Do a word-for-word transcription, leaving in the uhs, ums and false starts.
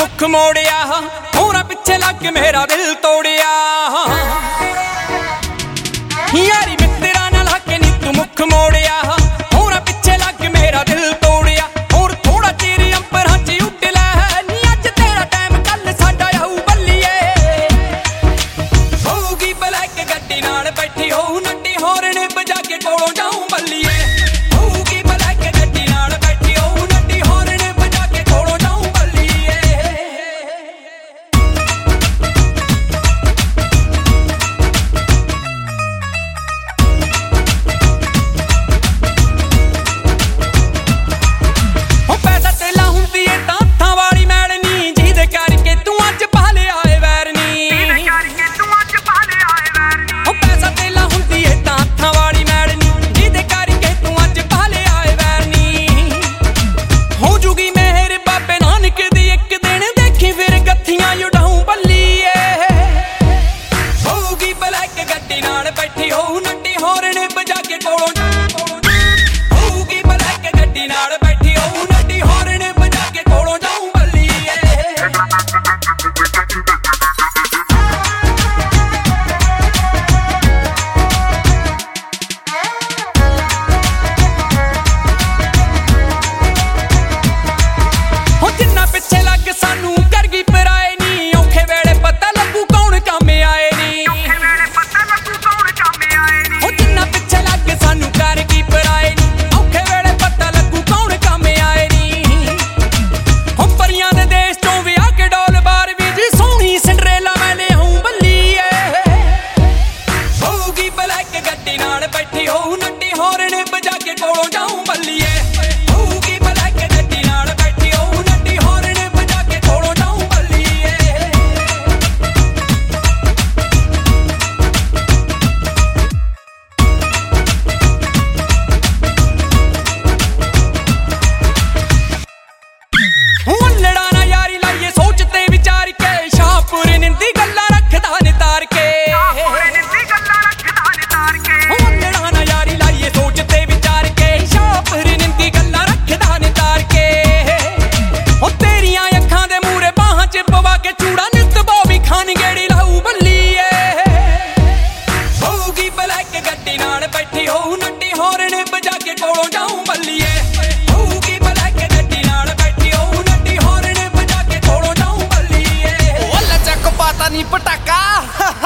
मुख मोड़िया होरा पिछे लग मेरा दिल तोड़िया यारी मित्रा नाल हके नी तू मुख मोड़िया होरा पिछे लग मेरा दिल तोड़िया और थोड़ा चीर अंबरां च उड़ लै नी अज तेरा टाइम कल साडा आऊ बल्लीए होगी ब्लैक गड्डी नाल बैठी होऊ नड्डी हॉर्न बजा के कोलों जाऊं बल्लीए होगी ब्लैक गड्डी नाल बैठी होऊ नड्डी हॉर्न बजा के कोलों जाऊं बल्लीए ओ पैसा तेला हुंदी ए तां हत्थां वाली मैल नी जिहदे करके तू अज पहले आए वैर नी ओ पैसा तेला हुंदी ए तां हत्थां वाली मैल नी जिहदे करके तू अज पहले आए वैर नी हो जूगी मेहर बाबे नानक दी एक दिन देखी फिर गत्थियां उड़ाऊं बल्लीए होगी ब्लैक गड्डी नाल बैठी होऊ नड्डी हॉर्न बजा के कोलों होगी ब्लैक गड्डी नाल बैठी होऊ नड्डी हॉर्न बजा के कोलों जाऊं बल्लीए हो जिन्ना पिछे लग सानू कर गई पराए नी औखे वेले पता लगू कौन काम आए नी हो जिन्ना पिछे लग सानू कर गई पराए नी औखे वेले पता लगू कौन काम आए नी हो परियां दे देश चों विआह के डोल बार भी जी सोहनी सिंडरेला मैं ले आऊं बल्लीए होगी ब्लैक गड्डी नाल बैठी होऊ नड्डी हॉर्न बजा के कोलों जाऊं बल्लीए होगी ब्लैक गड्डी नाल बैठी होऊ नड्डी हॉर्न बजा के कोलों जाऊं बल्लीए हुल्लड़ा ना यारी लाइए सोचते विचार के शाहपुर निंदी गल्ला रखदा नितार के हुल्लड़ा ना यारी लाइए सोचते विचार के शाहपुर निंदी गल्ला रखदा नितार के हो तेरियां अखां दे मूरे बाहां च पवा के चूड़ा नित बॉबी खान गेड़ी लाऊ बल्लीए होगी ब्लैक गड्डी नाल बैठी होऊ नड्डी हॉर्न बजा के कोलों जाऊं बल्लीए होगी ब्लैक गड्डी नाल बैठी होऊ नड्डी हॉर्न बजा के कोलों जाऊं बल्लीए ओ लचक पाता नी पटाका